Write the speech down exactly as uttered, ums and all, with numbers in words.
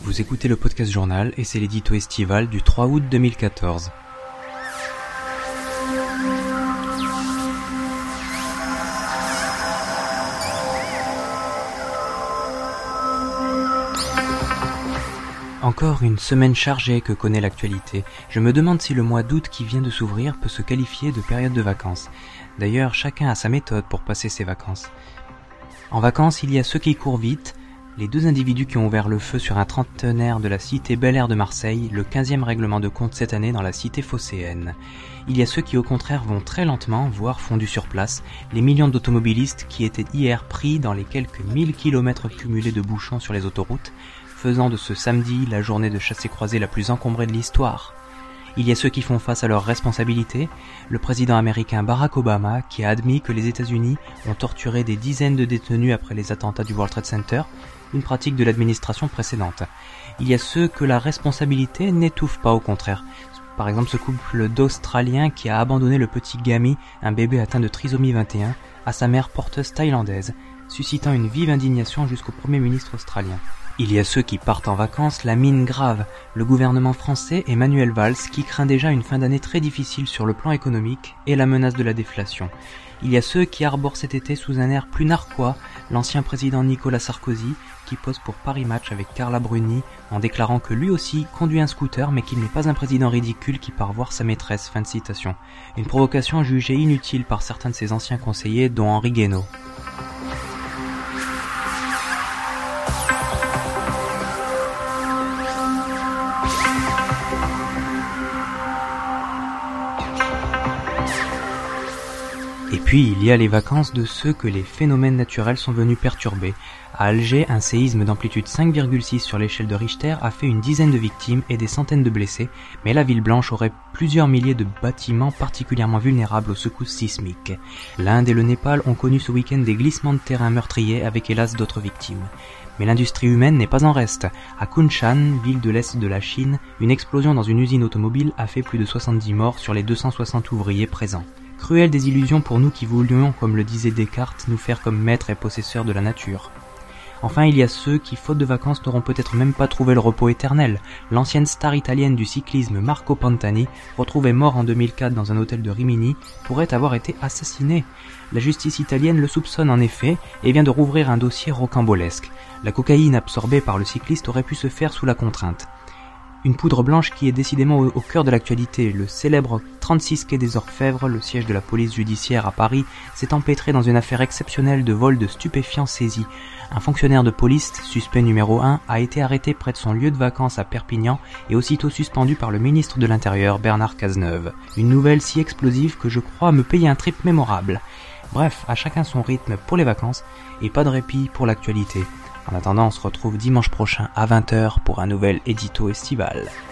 Vous écoutez le podcast journal et c'est l'édito estival du trois août deux mille quatorze. Encore une semaine chargée que connaît l'actualité. Je me demande si le mois d'août qui vient de s'ouvrir peut se qualifier de période de vacances. D'ailleurs, chacun a sa méthode pour passer ses vacances. En vacances, il y a ceux qui courent vite, les deux individus qui ont ouvert le feu sur un trentenaire de la cité Bel Air de Marseille, le quinzième règlement de compte cette année dans la cité phocéenne. Il y a ceux qui au contraire vont très lentement, voire fondus sur place, les millions d'automobilistes qui étaient hier pris dans les quelques mille kilomètres cumulés de bouchons sur les autoroutes, faisant de ce samedi la journée de chassé-croisé la plus encombrée de l'histoire. Il y a ceux qui font face à leurs responsabilités, le président américain Barack Obama qui a admis que les États-Unis ont torturé des dizaines de détenus après les attentats du World Trade Center, une pratique de l'administration précédente. Il y a ceux que la responsabilité n'étouffe pas, au contraire. Par exemple ce couple d'Australiens qui a abandonné le petit Gami, un bébé atteint de trisomie vingt et un, à sa mère porteuse thaïlandaise, suscitant une vive indignation jusqu'au Premier ministre australien. Il y a ceux qui partent en vacances la mine grave, le gouvernement français et Manuel Valls qui craint déjà une fin d'année très difficile sur le plan économique et la menace de la déflation. Il y a ceux qui arborent cet été sous un air plus narquois l'ancien président Nicolas Sarkozy qui pose pour Paris Match avec Carla Bruni en déclarant que lui aussi conduit un scooter mais qu'il n'est pas un président ridicule qui part voir sa maîtresse. Fin de citation. Une provocation jugée inutile par certains de ses anciens conseillers dont Henri Guénaud. Et puis, il y a les vacances de ceux que les phénomènes naturels sont venus perturber. À Alger, un séisme d'amplitude cinq virgule six sur l'échelle de Richter a fait une dizaine de victimes et des centaines de blessés, mais la ville blanche aurait plusieurs milliers de bâtiments particulièrement vulnérables aux secousses sismiques. L'Inde et le Népal ont connu ce week-end des glissements de terrain meurtriers avec hélas d'autres victimes. Mais l'industrie humaine n'est pas en reste. À Kunshan, ville de l'est de la Chine, une explosion dans une usine automobile a fait plus de soixante-dix morts sur les deux cent soixante ouvriers présents. Cruelle désillusion pour nous qui voulions, comme le disait Descartes, nous faire comme maîtres et possesseurs de la nature. Enfin, il y a ceux qui, faute de vacances, n'auront peut-être même pas trouvé le repos éternel. L'ancienne star italienne du cyclisme Marco Pantani, retrouvé mort en deux mille quatre dans un hôtel de Rimini, pourrait avoir été assassiné. La justice italienne le soupçonne en effet et vient de rouvrir un dossier rocambolesque. La cocaïne absorbée par le cycliste aurait pu se faire sous la contrainte. Une poudre blanche qui est décidément au, au cœur de l'actualité. Le célèbre trente-six quai des Orfèvres, le siège de la police judiciaire à Paris, s'est empêtré dans une affaire exceptionnelle de vol de stupéfiants saisis. Un fonctionnaire de police, suspect numéro un, a été arrêté près de son lieu de vacances à Perpignan et aussitôt suspendu par le ministre de l'Intérieur, Bernard Cazeneuve. Une nouvelle si explosive que je crois me payer un trip mémorable. Bref, à chacun son rythme pour les vacances et pas de répit pour l'actualité. En attendant, on se retrouve dimanche prochain à vingt heures pour un nouvel édito estival.